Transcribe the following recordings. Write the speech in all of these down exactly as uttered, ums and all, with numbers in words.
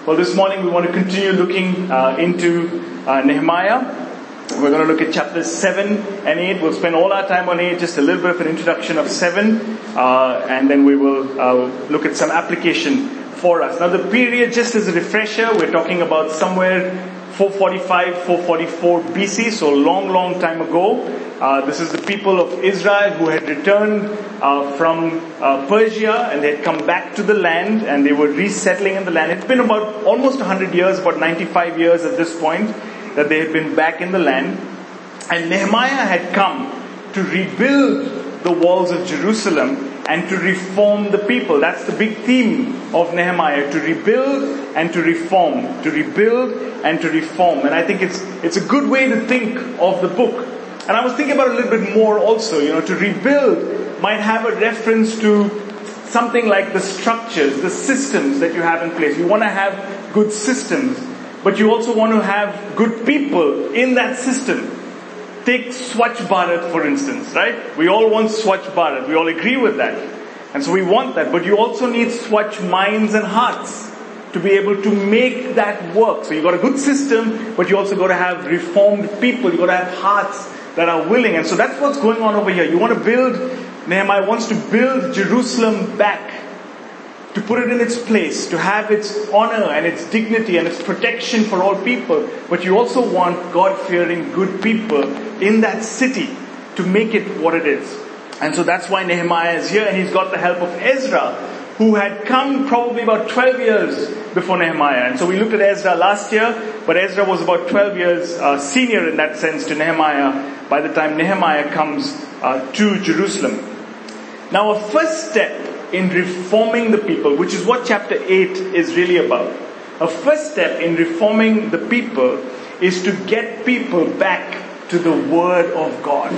Well, this morning we want to continue looking uh, into uh, Nehemiah. We're going to look at chapters seven and eight. We'll spend all our time on eight, just a little bit of an introduction of seven, uh, and then we will uh, look at some application for us. Now the period, just as a refresher, we're talking about somewhere four forty-five, four forty-four B C, so a long, long time ago. Uh, this is the people of Israel who had returned uh, from uh, Persia, and they had come back to the land, and they were resettling in the land. It's been about almost one hundred years, about ninety-five years at this point, that they had been back in the land. And Nehemiah had come to rebuild the walls of Jerusalem and to reform the people. That's the big theme of Nehemiah, to rebuild and to reform. To rebuild and to reform. And I think it's it's a good way to think of the book. And I was thinking about it a little bit more also, you know, to rebuild might have a reference to something like the structures, the systems that you have in place. You want to have good systems, but you also want to have good people in that system. Take Swachh Bharat, for instance, right? We all want Swachh Bharat. We all agree with that. And so we want that. But you also need Swachh minds and hearts to be able to make that work. So you've got a good system, but you also got to have reformed people. You've got to have hearts that are willing. And so that's what's going on over here. You want to build, Nehemiah wants to build Jerusalem back, to put it in its place, to have its honor and its dignity and its protection for all people. But you also want God-fearing, good people in that city to make it what it is. And so that's why Nehemiah is here, and he's got the help of Ezra, who had come probably about twelve years before Nehemiah. And so we looked at Ezra last year, but Ezra was about twelve years uh, senior in that sense to Nehemiah by the time Nehemiah comes uh, to Jerusalem. Now a first step in reforming the people, which is what chapter eight is really about. A first step in reforming the people is to get people back to the Word of God.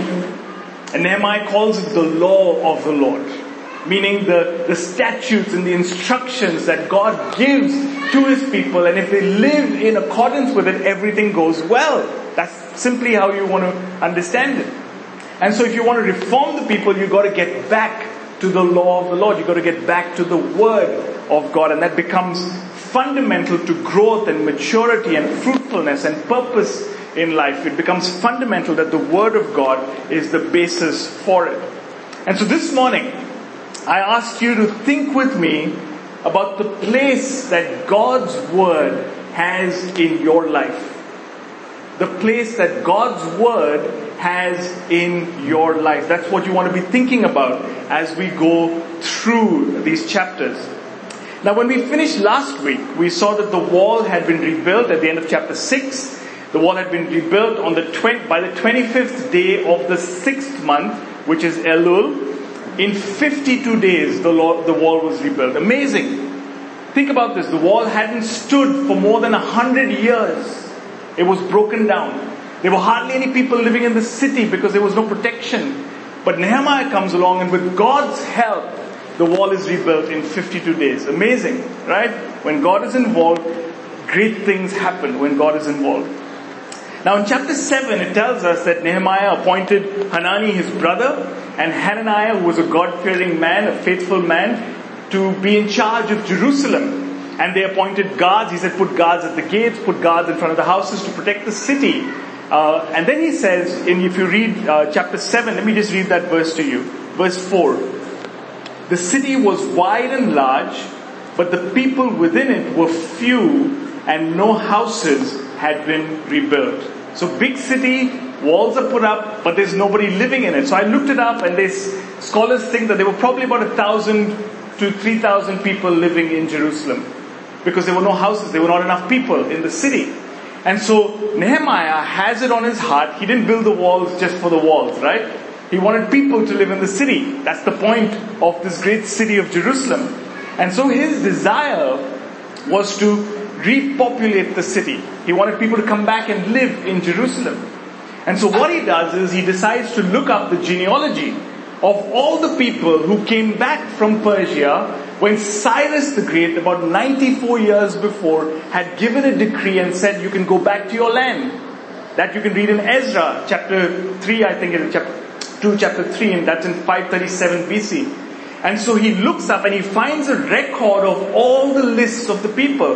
And Nehemiah calls it the law of the Lord. Meaning the, the statutes and the instructions that God gives to His people. And if they live in accordance with it, everything goes well. That's simply how you want to understand it. And so if you want to reform the people, you've got to get back to the law of the Lord. You've got to get back to the Word of God. And that becomes fundamental to growth and maturity and fruitfulness and purpose in life. It becomes fundamental that the Word of God is the basis for it. And so this morning, I ask you to think with me about the place that God's Word has in your life. The place that God's Word has in your life. That's what you want to be thinking about as we go through these chapters. Now when we finished last week, we saw that the wall had been rebuilt at the end of chapter six. The wall had been rebuilt on the tw- by the twenty-fifth day of the sixth month, which is Elul. In fifty-two days, the, law, the wall was rebuilt. Amazing. Think about this. The wall hadn't stood for more than a hundred years. It was broken down. There were hardly any people living in the city because there was no protection. But Nehemiah comes along, and with God's help, the wall is rebuilt in fifty-two days. Amazing, right? When God is involved, great things happen when God is involved. Now in chapter seven, it tells us that Nehemiah appointed Hanani, his brother, and Hananiah, who was a God-fearing man, a faithful man, to be in charge of Jerusalem. And they appointed guards. He said, put guards at the gates, put guards in front of the houses to protect the city. Uh, and then he says, and if you read uh, chapter seven, let me just read that verse to you. Verse four. The city was wide and large, but the people within it were few, and no houses had been rebuilt. So big city, walls are put up, but there's nobody living in it. So I looked it up, and there's scholars think that there were probably about a thousand to three thousand people living in Jerusalem, because there were no houses, there were not enough people in the city. And so Nehemiah has it on his heart. He didn't build the walls just for the walls, right? He wanted people to live in the city. That's the point of this great city of Jerusalem. And so his desire was to repopulate the city. He wanted people to come back and live in Jerusalem. And so what he does is he decides to look up the genealogy of all the people who came back from Persia when Cyrus the Great, about ninety-four years before, had given a decree and said, you can go back to your land. That you can read in Ezra, chapter three, I think it is chapter two, chapter three, and that's in five thirty-seven B C. And so he looks up and he finds a record of all the lists of the people.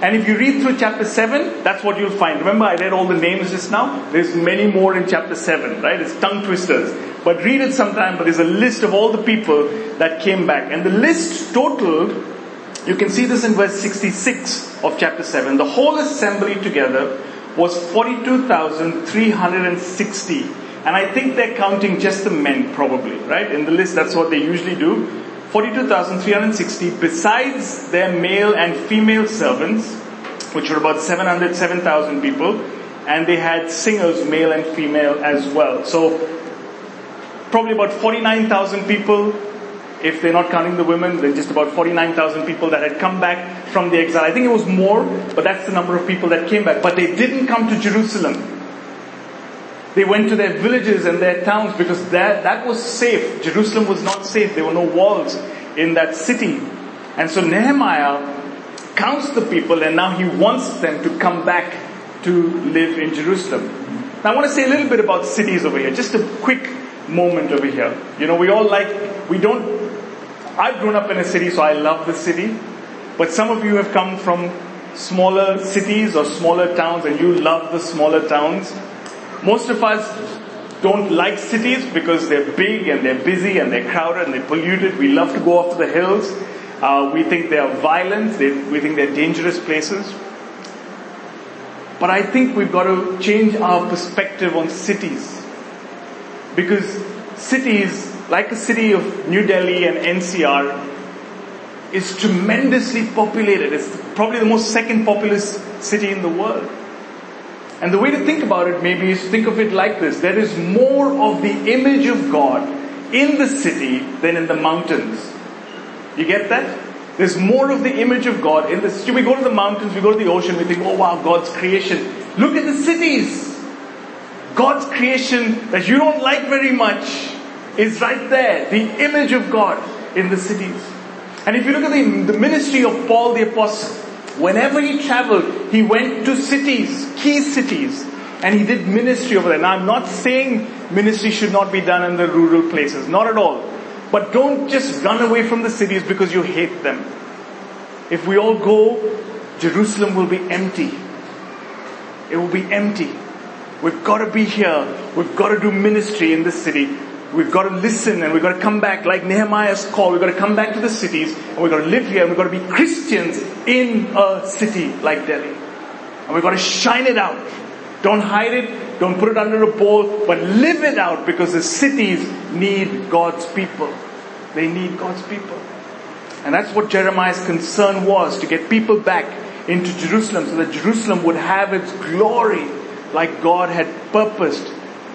And if you read through chapter seven, that's what you'll find. Remember, I read all the names just now? There's many more in chapter seven, right? It's tongue twisters. But read it sometime, but there's a list of all the people that came back. And the list totaled, you can see this in verse sixty-six of chapter seven. The whole assembly together was forty-two thousand three hundred sixty. And I think they're counting just the men probably, right? In the list, that's what they usually do. forty-two thousand three hundred sixty, besides their male and female servants, which were about seven hundred, seven thousand people. And they had singers, male and female as well. So, probably about forty-nine thousand people. If they're not counting the women, then just about forty-nine thousand people that had come back from the exile. I think it was more, but that's the number of people that came back. But they didn't come to Jerusalem. They went to their villages and their towns because that, that was safe. Jerusalem was not safe. There were no walls in that city. And so Nehemiah counts the people and now he wants them to come back to live in Jerusalem. Now I want to say a little bit about cities over here. Just a quick moment over here. You know, we all like, we don't, I've grown up in a city, so I love the city. But some of you have come from smaller cities or smaller towns and you love the smaller towns. Most of us don't like cities because they're big and they're busy and they're crowded and they're polluted. We love to go off to the hills. Uh, we think they are violent. They, we think they're dangerous places. But I think we've got to change our perspective on cities. Because cities, like a city of New Delhi and N C R, is tremendously populated. It's probably the most second populous city in the world. And the way to think about it maybe is think of it like this. There is more of the image of God in the city than in the mountains. You get that? There's more of the image of God in the city. We go to the mountains, we go to the ocean, we think, oh wow, God's creation. Look at the cities. God's creation that you don't like very much is right there. The image of God in the cities. And if you look at the, the ministry of Paul the Apostle, whenever he traveled, he went to cities, key cities, and he did ministry over there. Now I'm not saying ministry should not be done in the rural places, not at all. But don't just run away from the cities because you hate them. If we all go, Jerusalem will be empty. It will be empty. We've got to be here. We've got to do ministry in the city. We've got to listen and we've got to come back like Nehemiah's call. We've got to come back to the cities and we've got to live here and we've got to be Christians in a city like Delhi. And we've got to shine it out. Don't hide it. Don't put it under a bowl, but live it out because the cities need God's people. They need God's people. And that's what Jeremiah's concern was, to get people back into Jerusalem so that Jerusalem would have its glory like God had purposed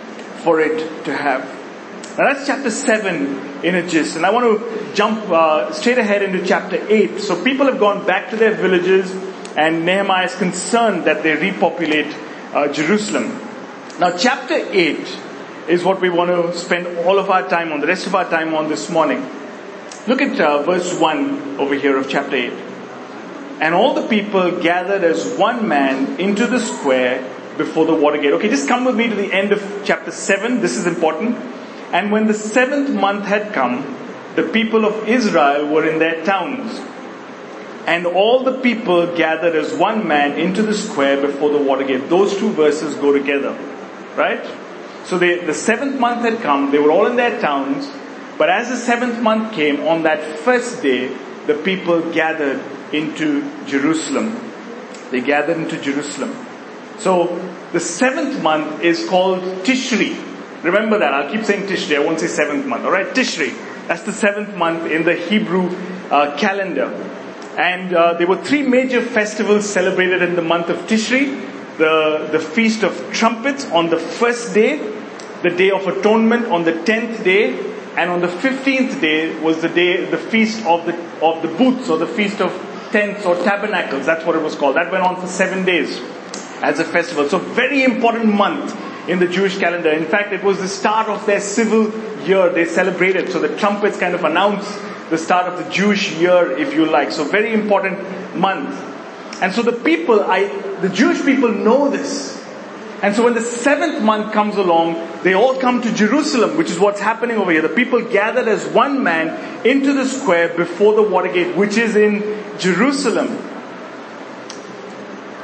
for it to have. Now that's chapter seven in a gist. And I want to jump uh, straight ahead into chapter eight. So people have gone back to their villages and Nehemiah is concerned that they repopulate uh, Jerusalem. Now chapter eight is what we want to spend all of our time on, the rest of our time on this morning. Look at uh, verse one over here of chapter eight. And all the people gathered as one man into the square before the water gate. Okay, just come with me to the end of chapter seven. This is important. And when the seventh month had come, the people of Israel were in their towns. And all the people gathered as one man into the square before the water gate. Those two verses go together. Right? So they, the seventh month had come, they were all in their towns. But as the seventh month came, on that first day, the people gathered into Jerusalem. They gathered into Jerusalem. So the seventh month is called Tishri. Remember that. I'll keep saying Tishri. I won't say seventh month. Alright, Tishri. That's the seventh month in the Hebrew uh, calendar. And uh, there were three major festivals celebrated in the month of Tishri. The, the Feast of Trumpets on the first day. The Day of Atonement on the tenth day. And on the fifteenth day was the day, the Feast of the, of the Booths, or the Feast of Tents or Tabernacles. That's what it was called. That went on for seven days as a festival. So very important month in the Jewish calendar. In fact, it was the start of their civil year. They celebrated. So the trumpets kind of announced the start of the Jewish year, if you like. So very important month. And so the people, I, the Jewish people know this. And so when the seventh month comes along, they all come to Jerusalem, which is what's happening over here. The people gathered as one man into the square before the water gate, which is in Jerusalem.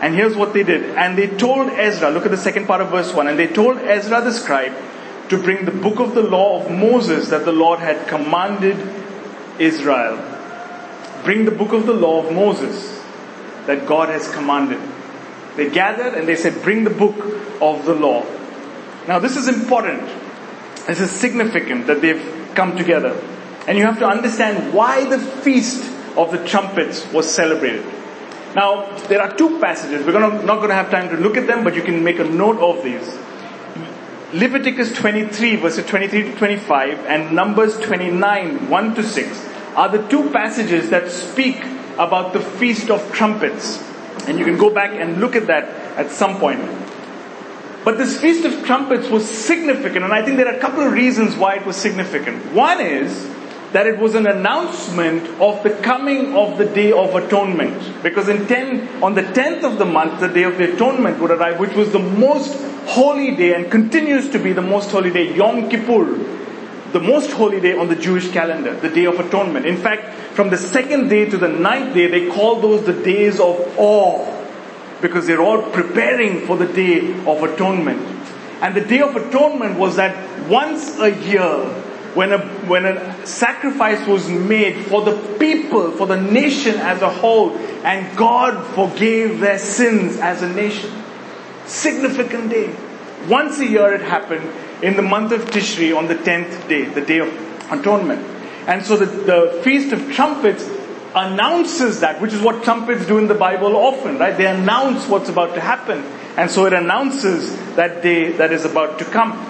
And here's what they did. And they told Ezra, look at the second part of verse one, and they told Ezra the scribe to bring the book of the law of Moses that the Lord had commanded Israel. Bring the book of the law of Moses that God has commanded. They gathered and they said, bring the book of the law. Now this is important. This is significant that they've come together. And you have to understand why the feast of the trumpets was celebrated. Now, there are two passages. We're gonna, not going to have time to look at them, but you can make a note of these. Leviticus twenty-three, verses twenty-three to twenty-five, and Numbers twenty-nine, one to six, are the two passages that speak about the Feast of Trumpets. And you can go back and look at that at some point. But this Feast of Trumpets was significant, and I think there are a couple of reasons why it was significant. One is that it was an announcement of the coming of the Day of Atonement. Because in ten, on the tenth of the month, the Day of the Atonement would arrive, which was the most holy day and continues to be the most holy day, Yom Kippur, the most holy day on the Jewish calendar, the Day of Atonement. In fact, from the second day to the ninth day, they call those the days of awe, because they're all preparing for the Day of Atonement. And the Day of Atonement was that once a year, when a, when a sacrifice was made for the people, for the nation as a whole, and God forgave their sins as a nation. Significant day. Once a year it happened in the month of Tishri on the tenth day, the Day of Atonement. And so the, the Feast of Trumpets announces that, which is what trumpets do in the Bible often, right? They announce what's about to happen. And so it announces that day that is about to come.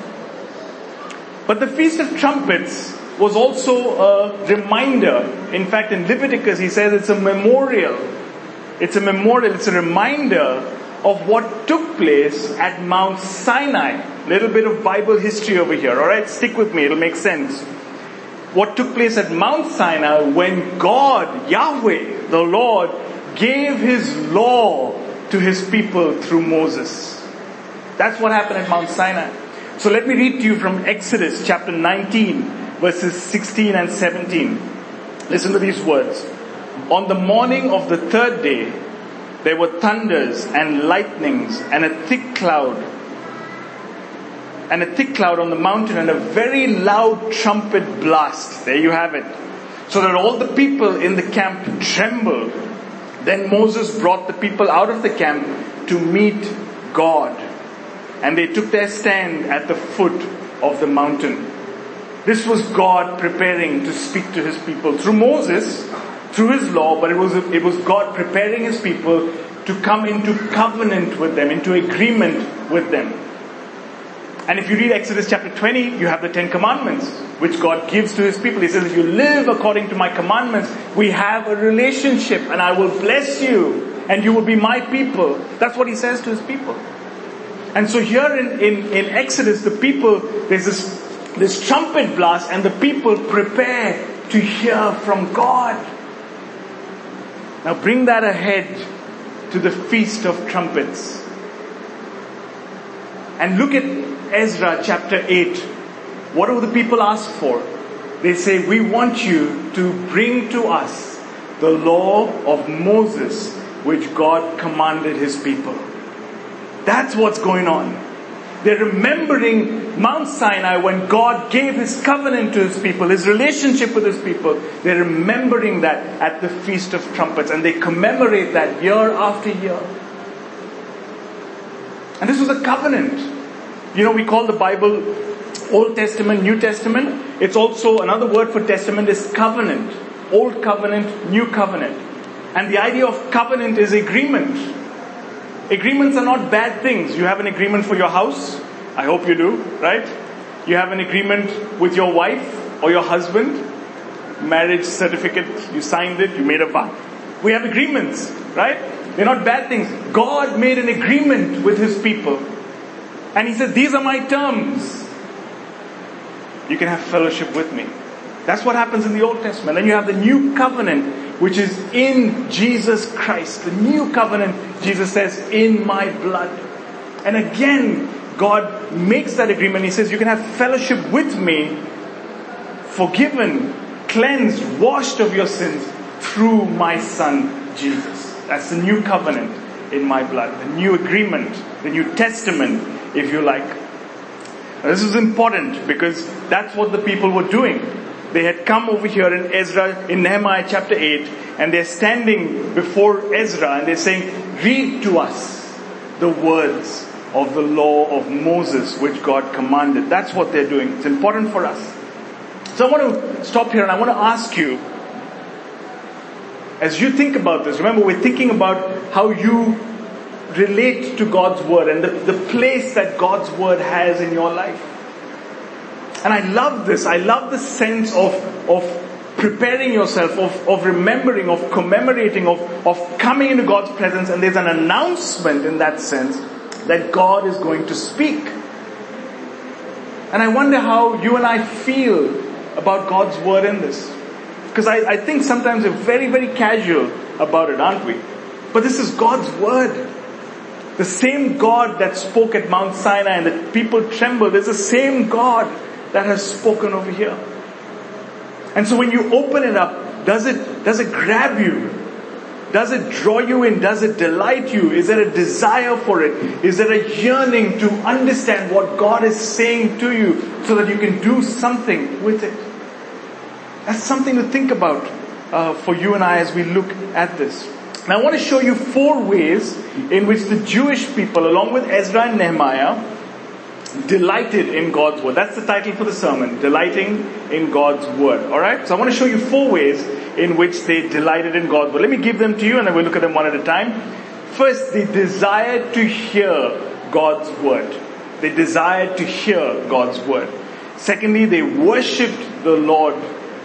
But the Feast of Trumpets was also a reminder. In fact, in Leviticus, he says it's a memorial. It's a memorial, it's a reminder of what took place at Mount Sinai. Little bit of Bible history over here, alright? Stick with me, it'll make sense. What took place at Mount Sinai when God, Yahweh, the Lord, gave His law to His people through Moses. That's what happened at Mount Sinai. So let me read to you from Exodus chapter nineteen, verses sixteen and seventeen. Listen to these words. On the morning of the third day, there were thunders and lightnings and a thick cloud. And a thick cloud on the mountain and a very loud trumpet blast. There you have it. So that all the people in the camp trembled. Then Moses brought the people out of the camp to meet God. And they took their stand at the foot of the mountain. This was God preparing to speak to His people through Moses, through His law, but it was, it was God preparing His people to come into covenant with them, into agreement with them. And if you read Exodus chapter twenty, you have the Ten Commandments, which God gives to His people. He says, if you live according to my commandments, we have a relationship and I will bless you and you will be my people. That's what He says to His people. And so here in, in, in Exodus, the people, there's this, this trumpet blast and the people prepare to hear from God. Now bring that ahead to the Feast of Trumpets. And look at Ezra chapter eight. What do the people ask for? They say, we want you to bring to us the law of Moses, which God commanded His people. That's what's going on. They're remembering Mount Sinai when God gave His covenant to His people, His relationship with His people. They're remembering that at the Feast of Trumpets, and they commemorate that year after year. And this was a covenant. You know, we call the Bible Old Testament, New Testament. It's also, another word for testament is covenant. Old covenant, new covenant. And the idea of covenant is agreement. Agreements are not bad things. You have an agreement for your house. I hope you do, right? You have an agreement with your wife or your husband. Marriage certificate, you signed it, you made a vow. We have agreements, right? They're not bad things. God made an agreement with His people. And He said, these are my terms. You can have fellowship with me. That's what happens in the Old Testament. Then you have the new covenant, which is in Jesus Christ. The new covenant, Jesus says, in my blood. And again, God makes that agreement. He says, you can have fellowship with me, forgiven, cleansed, washed of your sins through my Son, Jesus. That's the new covenant. in my blood. The new agreement, the New Testament, if you like. Now, this is important because that's what the people were doing. They had come over here in Ezra, in Nehemiah chapter eight, and they're standing before Ezra and they're saying, read to us the words of the law of Moses which God commanded. That's what they're doing. It's important for us. So I want to stop here and I want to ask you, as you think about this, remember we're thinking about how you relate to God's word and the, the place that God's word has in your life. And I love this. I love the sense of, of preparing yourself, of, of remembering, of commemorating, of, of coming into God's presence. And there's an announcement in that sense that God is going to speak. And I wonder how you and I feel about God's word in this. Because I, I think sometimes we're very, very casual about it, aren't we? But this is God's word. The same God that spoke at Mount Sinai and the people trembled is the same God that has spoken over here. And so when you open it up, does it, does it grab you? Does it draw you in? Does it delight you? Is there a desire for it? Is there a yearning to understand what God is saying to you so that you can do something with it? That's something to think about uh, for you and I as we look at this. Now I want to show you four ways in which the Jewish people, along with Ezra and Nehemiah, delighted in God's word. That's the title for the sermon, Delighting in God's Word. Alright? So I want to show you four ways in which they delighted in God's word. Let me give them to you and then we'll look at them one at a time. First, they desired to hear God's word. They desired to hear God's word. Secondly, they worshipped the Lord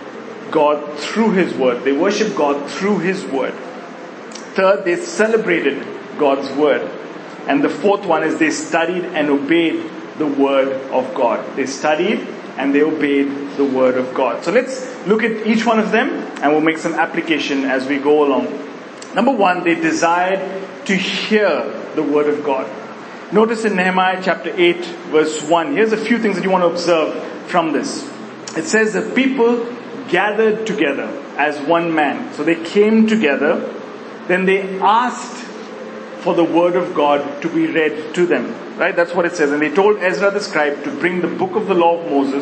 God through His word. They worshipped God through His word. Third, they celebrated God's word. And the fourth one is they studied and obeyed the word of God. They studied and they obeyed the word of God. So let's look at each one of them and we'll make some application as we go along. Number one, they desired to hear the word of God. Notice in Nehemiah chapter eight verse one, here's a few things that you want to observe from this. It says the people gathered together as one man. So they came together, then they asked for the word of God to be read to them. Right? That's what it says. And they told Ezra the scribe to bring the book of the law of Moses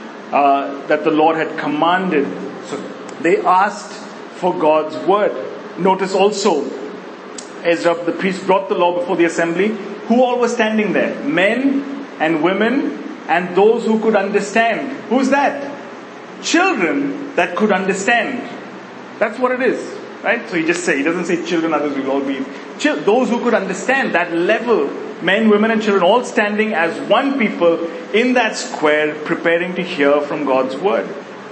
uh, that the Lord had commanded. So they asked for God's word. Notice also, Ezra the priest brought the law before the assembly. Who all were standing there? Men and women and those who could understand. Who's that? Children that could understand. That's what it is. Right? So he just say, he doesn't say children, others will all be. Chil- those who could understand that level, men, women and children all standing as one people in that square preparing to hear from God's word.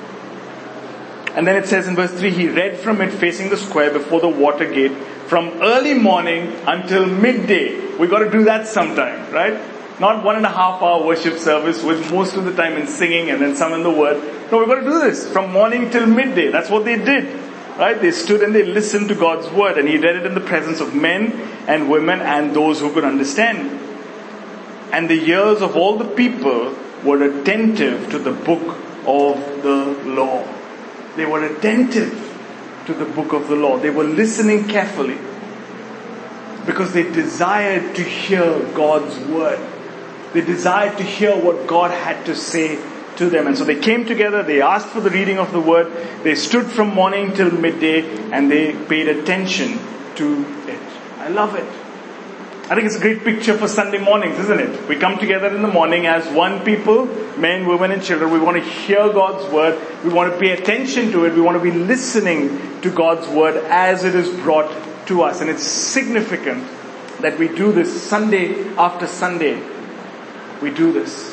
And then it says in verse three, he read from it facing the square before the water gate from early morning until midday. We got to do that sometime, right? Not one and a half hour worship service with most of the time in singing and then some in the word. No, we've got to do this from morning till midday. That's what they did. Right? They stood and they listened to God's word and he read it in the presence of men and women and those who could understand. And the ears of all the people were attentive to the book of the law. They were attentive to the book of the law. They were listening carefully because they desired to hear God's word. They desired to hear what God had to say to them. And so they came together, they asked for the reading of the word, they stood from morning till midday and they paid attention to it. I love it. I think it's a great picture for Sunday mornings, isn't it? We come together in the morning as one people, men, women and children. We want to hear God's word. We want to pay attention to it. We want to be listening to God's word as it is brought to us. And it's significant that we do this Sunday after Sunday. We do this.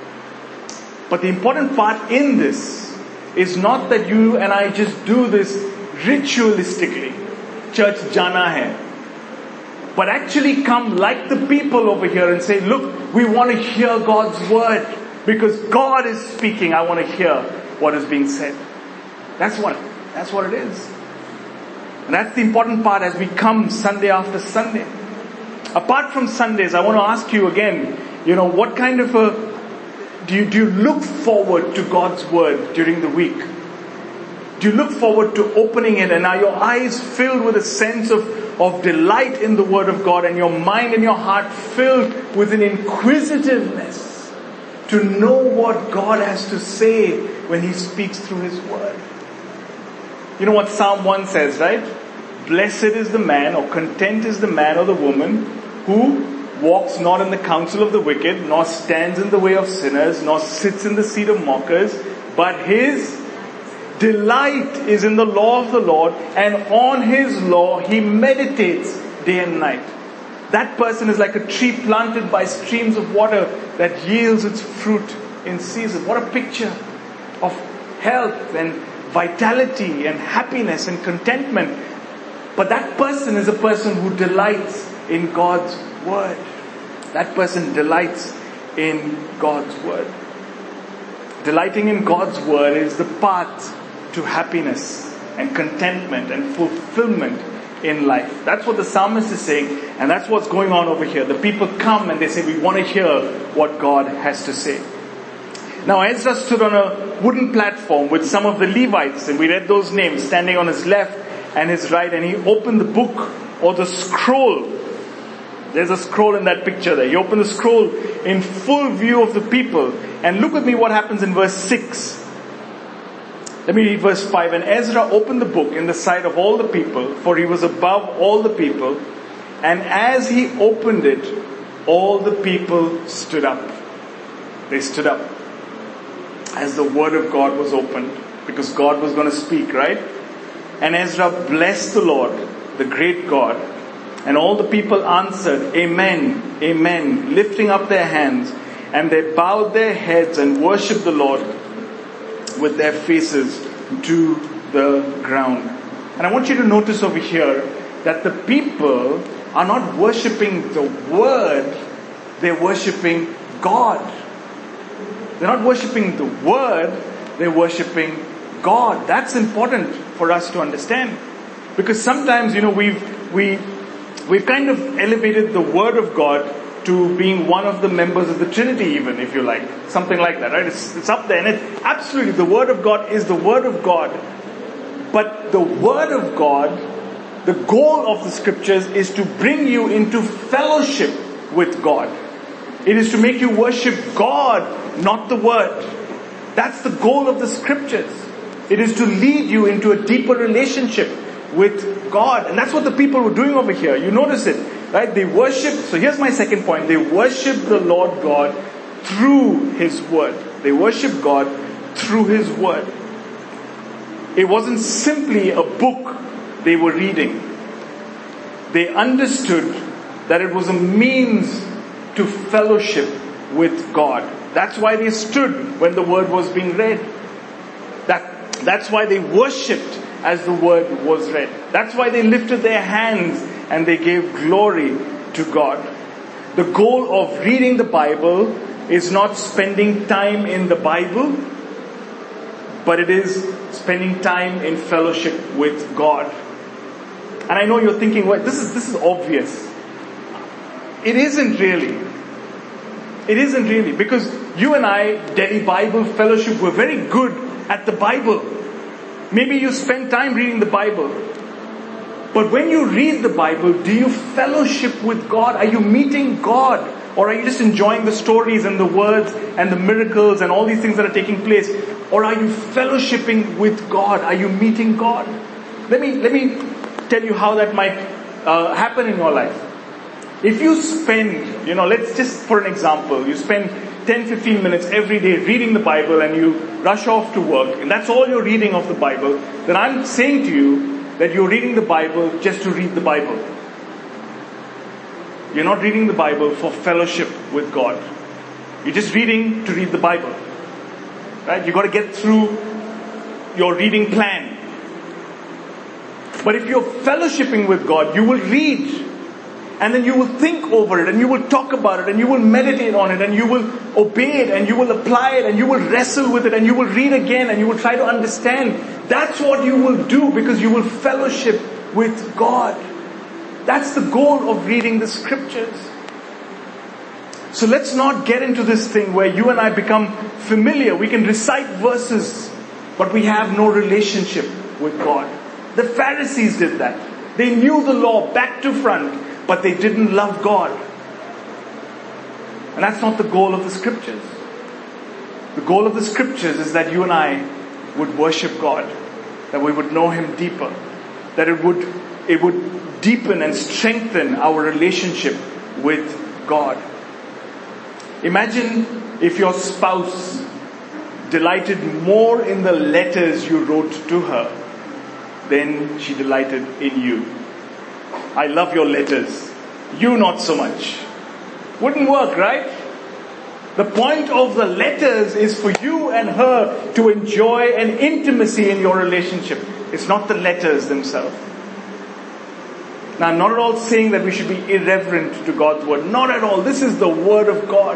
But the important part in this is not that you and I just do this ritualistically. Church jana hai. But actually come like the people over here and say, look, we want to hear God's word because God is speaking. I want to hear what is being said. That's what, that's what it is. And that's the important part as we come Sunday after Sunday. Apart from Sundays, I want to ask you again, you know, what kind of a Do you, do you look forward to God's word during the week? Do you look forward to opening it and are your eyes filled with a sense of of delight in the Word of God, and your mind and your heart filled with an inquisitiveness to know what God has to say when He speaks through His Word. You know what Psalm one says, right? Blessed is the man, or content is the man or the woman who walks not in the counsel of the wicked, nor stands in the way of sinners, nor sits in the seat of mockers, but his delight is in the law of the Lord, and on His law he meditates day and night. That person is like a tree planted by streams of water that yields its fruit in season. What a picture of health and vitality and happiness and contentment. But that person is a person who delights in God's Word. That person delights in God's Word. Delighting in God's Word is the path to happiness and contentment and fulfillment in life. That's what the psalmist is saying, and that's what's going on over here. The people come and they say, we want to hear what God has to say. Now Ezra stood on a wooden platform with some of the Levites, and we read those names, standing on his left and his right, and he opened the book or the scroll. There's a scroll in that picture there. He opened the scroll in full view of the people. And look with me what happens in verse six. Let me read verse five. And Ezra opened the book in the sight of all the people, for he was above all the people. And as he opened it, all the people stood up. They stood up as the word of God was opened, because God was going to speak, right? And Ezra blessed the Lord, the great God. And all the people answered, Amen, Amen, lifting up their hands. And they bowed their heads and worshipped the Lord with their faces to the ground. And I want you to notice over here that the people are not worshipping the Word, they're worshipping God. They're not worshipping the Word, they're worshipping God. That's important for us to understand. Because sometimes, you know, we've, we, we've kind of elevated the Word of God to being one of the members of the Trinity, even, if you like. Something like that, right? It's, it's up there. And it, absolutely, the Word of God is the Word of God. But the Word of God, the goal of the Scriptures is to bring you into fellowship with God. It is to make you worship God, not the Word. That's the goal of the Scriptures. It is to lead you into a deeper relationship with God. And that's what the people were doing over here. You notice it, right? They worship. So here's my second point. They worship the Lord God through His Word. They worship God through His Word. It wasn't simply a book they were reading. They understood that it was a means to fellowship with God. That's why they stood when the Word was being read. That, that's why they worshipped as the Word was read. That's why they lifted their hands and they gave glory to God. The goal of reading the Bible is not spending time in the Bible, but it is spending time in fellowship with God. And I know you're thinking, well, this is, this is obvious. It isn't really. It isn't really. Because you and I, Delhi Bible Fellowship, we're very good at the Bible. Maybe you spend time reading the Bible. But when you read the Bible, do you fellowship with God? Are you meeting God? Or are you just enjoying the stories and the words and the miracles and all these things that are taking place? Or are you fellowshipping with God? Are you meeting God? Let me, let me tell you how that might uh, happen in your life. If you spend, you know, let's just for an example, you spend ten, fifteen minutes every day reading the Bible and you rush off to work, and that's all you're reading of the Bible, then I'm saying to you that you're reading the Bible just to read the Bible. You're not reading the Bible for fellowship with God. You're just reading to read the Bible. Right? You've got to get through your reading plan. But if you're fellowshipping with God, you will read. And then you will think over it, and you will talk about it, and you will meditate on it, and you will obey it, and you will apply it, and you will wrestle with it, and you will read again, and you will try to understand. That's what you will do, because you will fellowship with God. That's the goal of reading the Scriptures. So let's not get into this thing where you and I become familiar. We can recite verses, but we have no relationship with God. The Pharisees did that. They knew the law back to front, but they didn't love God. And that's not the goal of the scriptures. The goal of the scriptures is that you and I would worship God, that we would know Him deeper, that it would, it would deepen and strengthen our relationship with God. Imagine if your spouse delighted more in the letters you wrote to her than she delighted in you. I love your letters. You not so much. Wouldn't work, right? The point of the letters is for you and her to enjoy an intimacy in your relationship. It's not the letters themselves. Now, I'm not at all saying that we should be irreverent to God's word. Not at all. This is the word of God.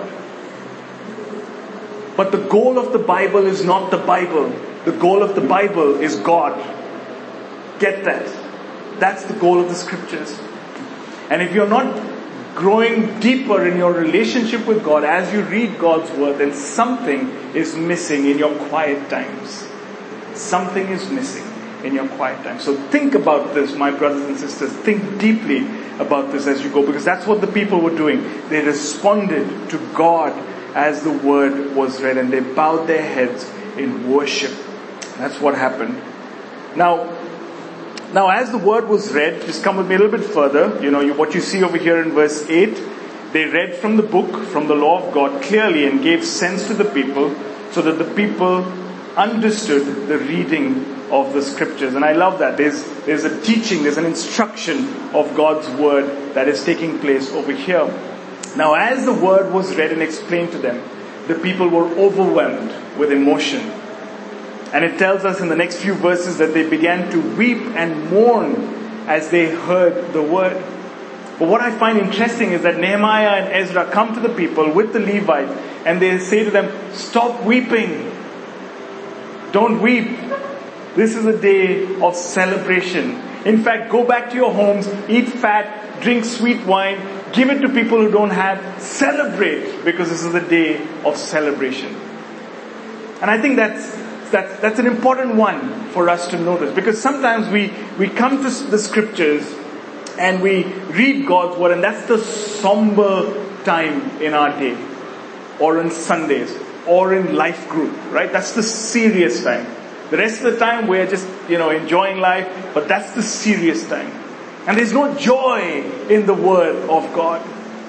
But the goal of the Bible is not the Bible. The goal of the Bible is God. Get that. That's the goal of the scriptures. And if you're not growing deeper in your relationship with God as you read God's word, then something is missing in your quiet times. Something is missing in your quiet time. So think about this, my brothers and sisters. Think deeply about this as you go, because that's what the people were doing. They responded to God as the word was read, and they bowed their heads in worship. That's what happened. Now, now as the word was read, just come with me a little bit further. You know, you, what you see over here in verse eight, they read from the book, from the law of God clearly, and gave sense to the people, so that the people understood the reading of the scriptures. And I love that. There's, there's a teaching, there's an instruction of God's word that is taking place over here. Now, as the word was read and explained to them, the people were overwhelmed with emotion. And it tells us in the next few verses that they began to weep and mourn as they heard the word. But what I find interesting is that Nehemiah and Ezra come to the people with the Levites, and they say to them, stop weeping. Don't weep. This is a day of celebration. In fact, go back to your homes, eat fat, drink sweet wine, give it to people who don't have, celebrate, because this is a day of celebration. And I think that's that's that's an important one for us to notice, because sometimes we, we come to the scriptures and we read God's word, and that's the somber time in our day, or on Sundays, or in life group, right? That's the serious time. The rest of the time we're just, you know, enjoying life, but that's the serious time. And there's no joy in the word of God.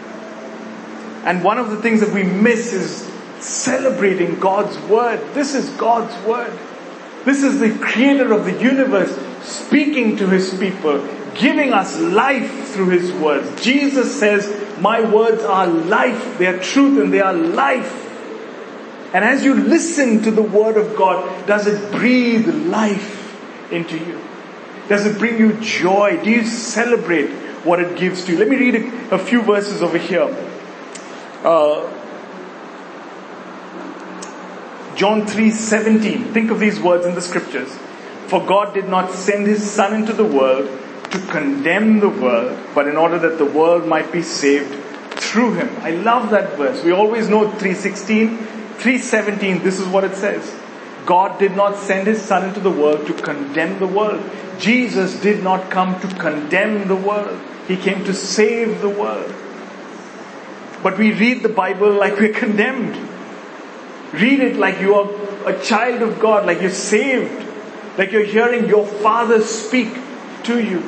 And one of the things that we miss is celebrating God's word. This is God's word. This is the creator of the universe speaking to his people, giving us life through his words. Jesus says, my words are life. They are truth and they are life. And as you listen to the word of God, does it breathe life into you? Does it bring you joy? Do you celebrate what it gives to you? Let me read a, a few verses over here. Uh, John three seventeen. Think of these words in the scriptures. For God did not send his Son into the world to condemn the world, but in order that the world might be saved through him. I love that verse. We always know three sixteen. three seventeen, this is what it says. God did not send his Son into the world to condemn the world. Jesus did not come to condemn the world. He came to save the world. But we read the Bible like we're condemned. Read it like you are a child of God, like you're saved, like you're hearing your Father speak to you.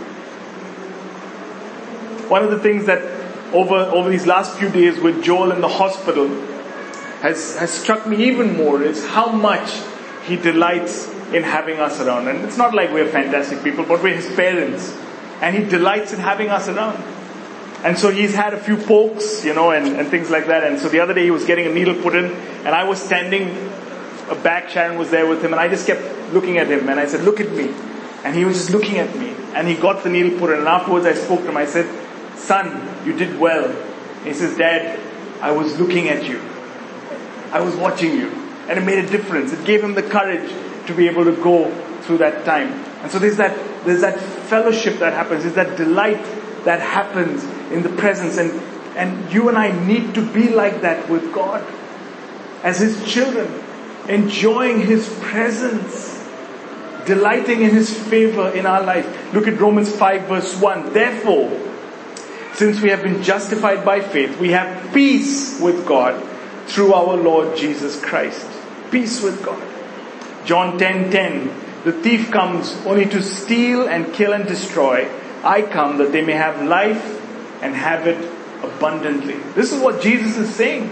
One of the things that over, over these last few days with Joel in the hospital has, has struck me even more is how much he delights in having us around. And it's not like we're fantastic people, but we're his parents. And he delights in having us around. And so he's had a few pokes, you know, and, and things like that. And so the other day he was getting a needle put in, and I was standing back, Sharon was there with him, and I just kept looking at him, and I said, look at me. And he was just looking at me. And he got the needle put in, and afterwards I spoke to him. I said, son, you did well. And he says, Dad, I was looking at you. I was watching you. And it made a difference. It gave him the courage to be able to go through that time. And so there's that, there's that fellowship that happens. There's that delight that happens in the presence. And, and you and I need to be like that with God. As his children. Enjoying his presence. delighting in His favor in our life. Look at Romans five verse one. Therefore, since we have been justified by faith, we have peace with God through our Lord Jesus Christ. Peace with God. John ten ten. The thief comes only to steal and kill and destroy. I come that they may have life and have it abundantly. This is what Jesus is saying.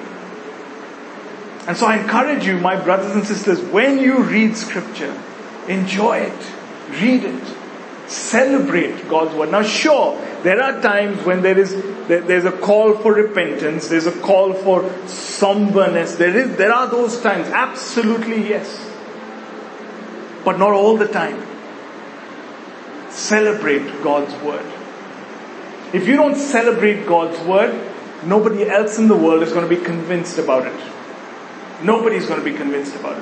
And so I encourage you, my brothers and sisters, when you read Scripture, enjoy it, read it, celebrate God's Word. Now sure, there are times when there is there, there's a call for repentance, there's a call for somberness. There is there are those times, absolutely yes. But not all the time. Celebrate God's Word. If you don't celebrate God's Word, nobody else in the world is going to be convinced about it. Nobody's going to be convinced about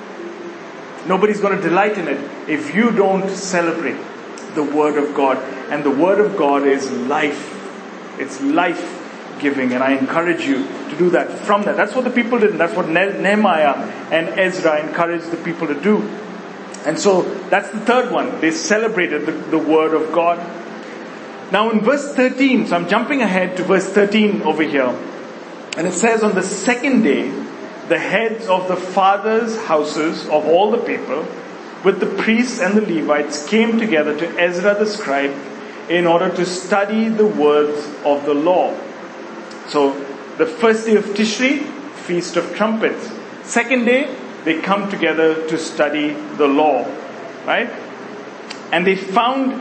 it. Nobody's going to delight in it if you don't celebrate the Word of God. And the Word of God is life. It's life-giving. And I encourage you to do that from that. That's what the people did. And that's what Nehemiah and Ezra encouraged the people to do. And so that's the third one. They celebrated the, the Word of God. Now in verse thirteen, so I'm jumping ahead to verse thirteen over here. And it says, on the second day, the heads of the fathers' houses of all the people, with the priests and the Levites, came together to Ezra the scribe in order to study the words of the law. So the first day of Tishri, Feast of Trumpets. Second day, they come together to study the law, right? And they found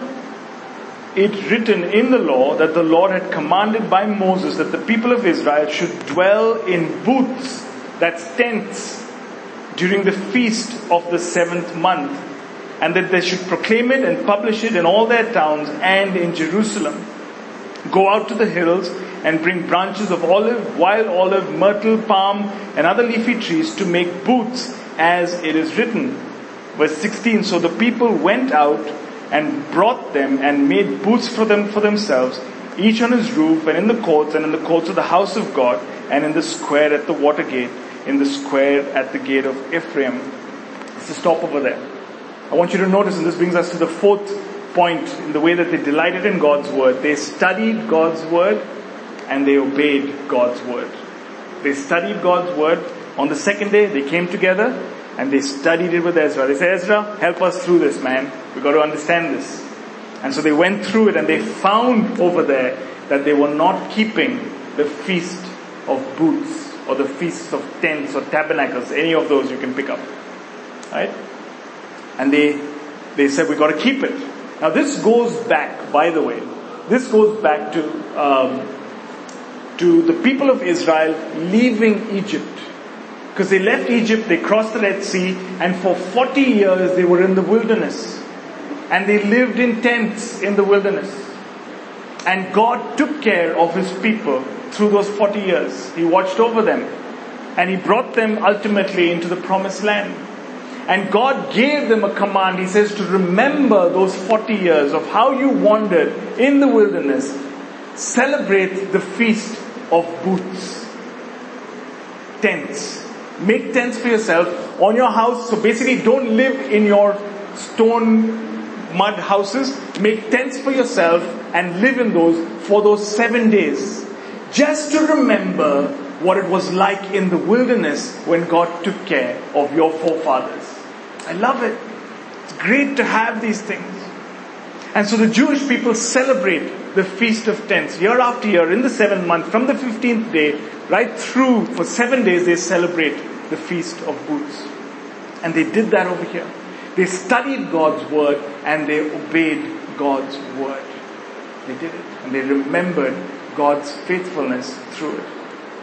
it written in the law that the Lord had commanded by Moses that the people of Israel should dwell in booths, that's tents, during the feast of the seventh month, and that they should proclaim it and publish it in all their towns and in Jerusalem. Go out to the hills and bring branches of olive, wild olive, myrtle, palm, and other leafy trees to make booths, as it is written. Verse sixteen, so the people went out and brought them and made booths for them for themselves, each on his roof and in the courts and in the courts of the house of God and in the square at the water gate, in the square at the gate of Ephraim. Let's just stop over there. I want you to notice, and this brings us to the fourth point in the way that they delighted in God's Word. They studied God's Word and they obeyed God's Word. They studied God's Word. On the second day, they came together and they studied it with Ezra. They said, Ezra, help us through this, man. We've got to understand this. And so they went through it and they found over there that they were not keeping the feast of booths or the feasts of tents or tabernacles. Any of those you can pick up. Right? And they, they said, we've got to keep it. Now this goes back, by the way, this goes back to, um, to the people of Israel leaving Egypt. Because they left Egypt, they crossed the Red Sea, and for forty years they were in the wilderness. And they lived in tents in the wilderness. And God took care of His people through those forty years. He watched over them. And He brought them ultimately into the promised land. And God gave them a command. He says to remember those forty years of how you wandered in the wilderness. Celebrate the feast of booths. Tents. Make tents for yourself on your house. So basically don't live in your stone mud houses. Make tents for yourself and live in those for those seven days. Just to remember what it was like in the wilderness when God took care of your forefathers. I love it. It's great to have these things. And so the Jewish people celebrate the Feast of Tents year after year in the seventh month, from the fifteenth day right through for seven days they celebrate the Feast of Booths. And they did that over here. They studied God's Word and they obeyed God's Word. They did it. And they remembered God's faithfulness through it.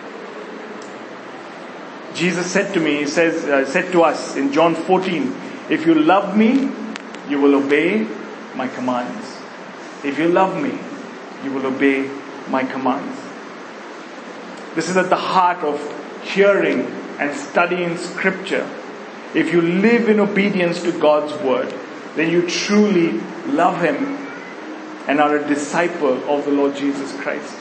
Jesus said to me, he says, uh, said to us in John fourteen, if you love me, you will obey my commands. If you love me, you will obey my commands. This is at the heart of hearing and studying Scripture. If you live in obedience to God's Word, then you truly love Him and are a disciple of the Lord Jesus Christ.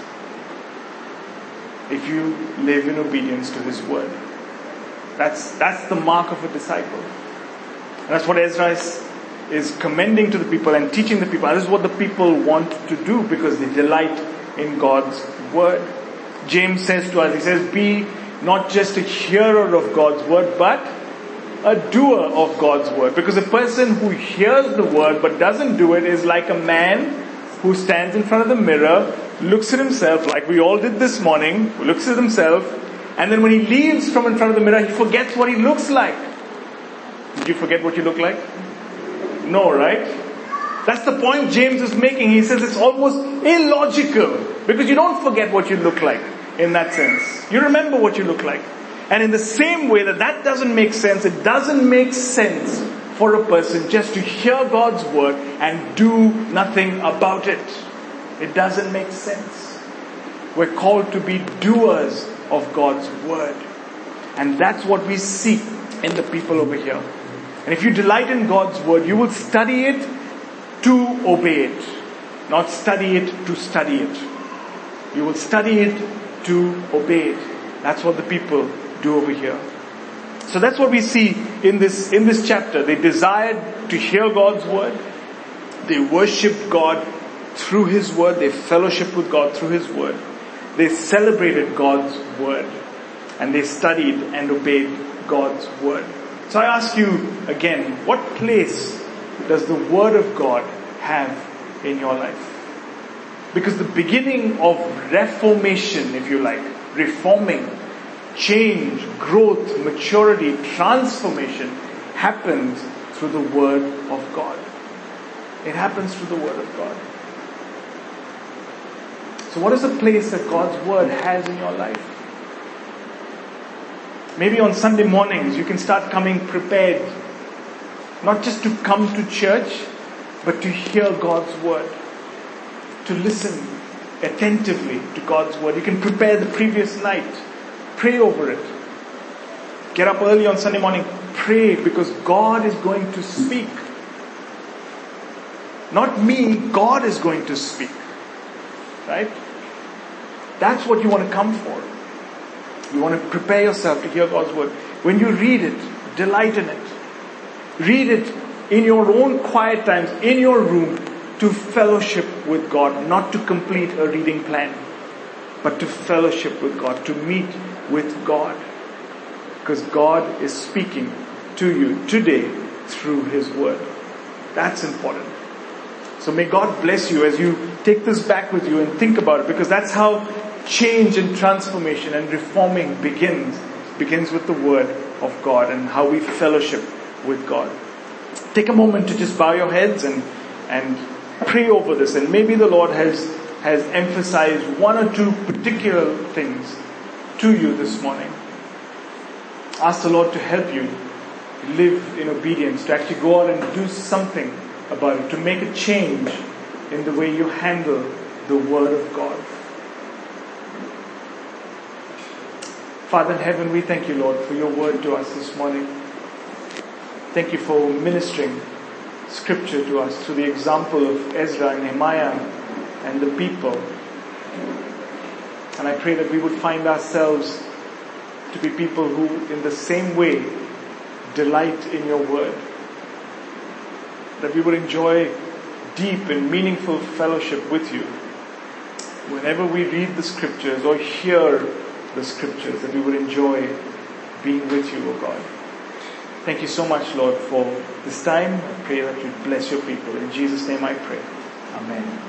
If you live in obedience to His Word. That's, that's the mark of a disciple. And that's what Ezra is is commending to the people and teaching the people. This is what the people want to do because they delight in God's word. James says to us, he says, be not just a hearer of God's word, but a doer of God's word. Because a person who hears the word but doesn't do it is like a man who stands in front of the mirror, looks at himself like we all did this morning, looks at himself, and then when he leaves from in front of the mirror, he forgets what he looks like. Did you forget what you look like? No, right? That's the point James is making. He says it's almost illogical because you don't forget what you look like in that sense. You remember what you look like. And in the same way that that doesn't make sense, it doesn't make sense for a person just to hear God's word and do nothing about it. It doesn't make sense. We're called to be doers of God's word. And that's what we see in the people over here. And if you delight in God's word, you will study it to obey it. Not study it to study it. You will study it to obey it. That's what the people do over here. So that's what we see in this, in this chapter. They desired to hear God's word. They worshipped God through His word. They fellowshiped with God through His word. They celebrated God's word. And they studied and obeyed God's word. So I ask you again, what place does the word of God have in your life? Because the beginning of reformation, if you like, reforming, change, growth, maturity, transformation happens through the word of God. It happens through the word of God. So what is the place that God's word has in your life? Maybe on Sunday mornings you can start coming prepared, not just to come to church, but to hear God's word, to listen attentively to God's word. You can prepare the previous night, pray over it. Get up early on Sunday morning, pray because God is going to speak. Not me, God is going to speak. Right? That's what you want to come for. You want to prepare yourself to hear God's word. When you read it, delight in it. Read it in your own quiet times, in your room, to fellowship with God, not to complete a reading plan, but to fellowship with God, to meet with God. Because God is speaking to you today through His word. That's important. So may God bless you as you take this back with you and think about it, because that's how change and transformation and reforming begins. Begins with the word of God and how we fellowship with God. Take a moment to just bow your heads and and pray over this, and maybe the Lord has has emphasized one or two particular things to you this morning. Ask the Lord to help you live in obedience, to actually go out and do something about it, to make a change in the way you handle the word of God. Father in heaven, we thank you, Lord, for your word to us this morning. Thank you for ministering scripture to us through the example of Ezra and Nehemiah and the people. And I pray that we would find ourselves to be people who, in the same way, delight in your word. That we would enjoy deep and meaningful fellowship with you whenever we read the scriptures or hear the scriptures, that we would enjoy being with you, O God. Thank you so much, Lord, for this time. I pray that you bless your people. In Jesus' name I pray. Amen.